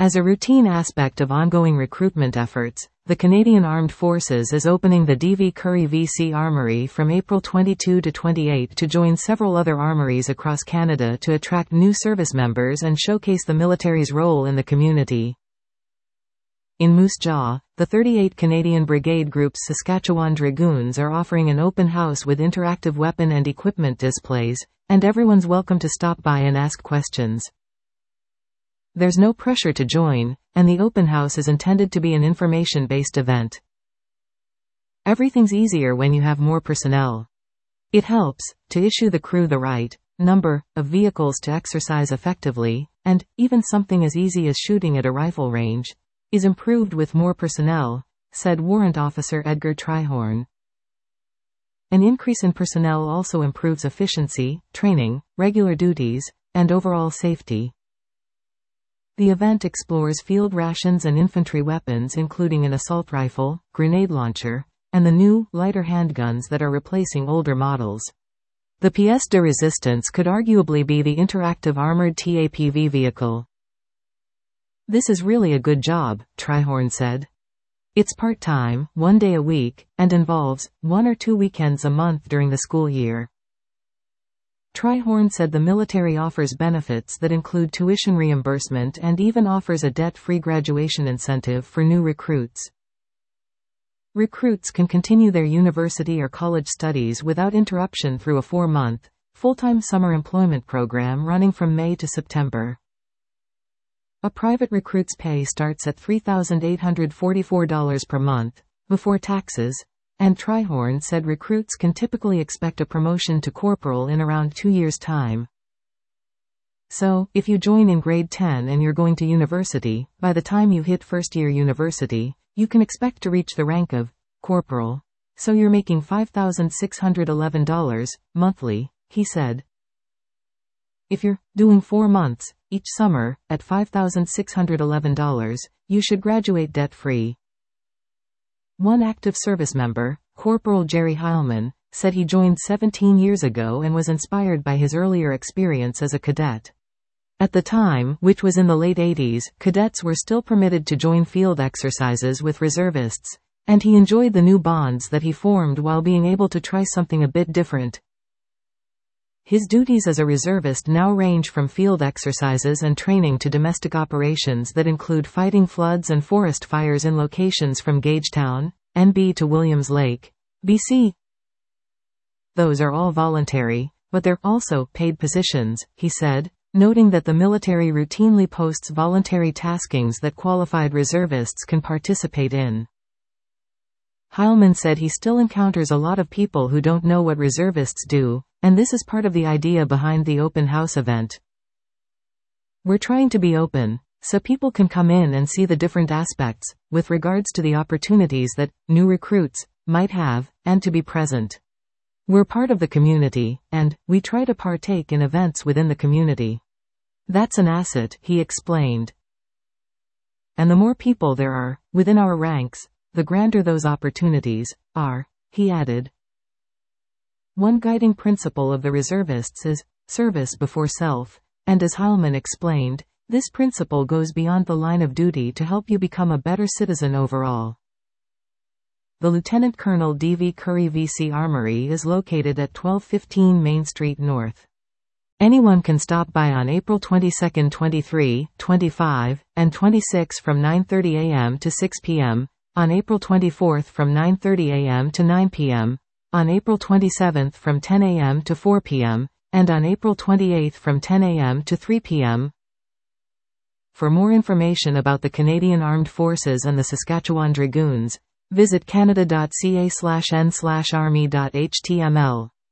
As a routine aspect of ongoing recruitment efforts, the Canadian Armed Forces is opening the D.V. Currie VC Armory from April 22 to 28 to join several other armories across Canada to attract new service members and showcase the military's role in the community. In Moose Jaw, the 38 Canadian Brigade Group's Saskatchewan Dragoons are offering an open house with interactive weapon and equipment displays, and everyone's welcome to stop by and ask questions. There's no pressure to join, and the open house is intended to be an information-based event. Everything's easier when you have more personnel. It helps to issue the crew the right number of vehicles to exercise effectively, and even something as easy as shooting at a rifle range is improved with more personnel, said Warrant Officer Edgar Trihorn. An increase in personnel also improves efficiency, training, regular duties, and overall safety. The event explores field rations and infantry weapons including an assault rifle, grenade launcher, and the new, lighter handguns that are replacing older models. The pièce de résistance could arguably be the interactive armored TAPV vehicle. This is really a good job, Trihorn said. It's part-time, 1 day a week, and involves 1 or 2 weekends a month during the school year. Trihorn said the military offers benefits that include tuition reimbursement and even offers a debt-free graduation incentive for new recruits. Recruits can continue their university or college studies without interruption through a 4-month, full-time summer employment program running from May to September. A private recruit's pay starts at $3,844 per month, before taxes, and Trihorn said recruits can typically expect a promotion to corporal in around 2 years' time. So, if you join in grade 10 and you're going to university, by the time you hit first-year university, you can expect to reach the rank of corporal. So you're making $5,611 monthly, he said. If you're doing 4 months each summer at $5,611, you should graduate debt-free. One active service member, Corporal Jerry Heilman, said he joined 17 years ago and was inspired by his earlier experience as a cadet. At the time, which was in the late 80s, cadets were still permitted to join field exercises with reservists, and he enjoyed the new bonds that he formed while being able to try something a bit different. His duties as a reservist now range from field exercises and training to domestic operations that include fighting floods and forest fires in locations from Gagetown, NB to Williams Lake, BC. Those are all voluntary, but they're also paid positions, he said, noting that the military routinely posts voluntary taskings that qualified reservists can participate in. Heilman said he still encounters a lot of people who don't know what reservists do, and this is part of the idea behind the open house event. We're trying to be open, so people can come in and see the different aspects, with regards to the opportunities that new recruits might have, and to be present. We're part of the community, and we try to partake in events within the community. That's an asset, he explained. And the more people there are, within our ranks, the grander those opportunities are, he added. One guiding principle of the reservists is service before self, and as Heilman explained, this principle goes beyond the line of duty to help you become a better citizen overall. The Lieutenant Colonel D.V. Currie VC Armory is located at 1215 Main Street North. Anyone can stop by on April 22, 23, 25, and 26 from 9:30 a.m. to 6 p.m., on April 24 from 9:30 a.m. to 9 p.m., on April 27 from 10 a.m. to 4 p.m., and on April 28 from 10 a.m. to 3 p.m. For more information about the Canadian Armed Forces and the Saskatchewan Dragoons, visit canada.ca/n/army.html.